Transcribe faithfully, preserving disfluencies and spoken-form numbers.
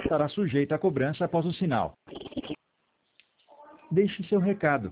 estará sujeita a cobrança após o sinal. Deixe seu recado.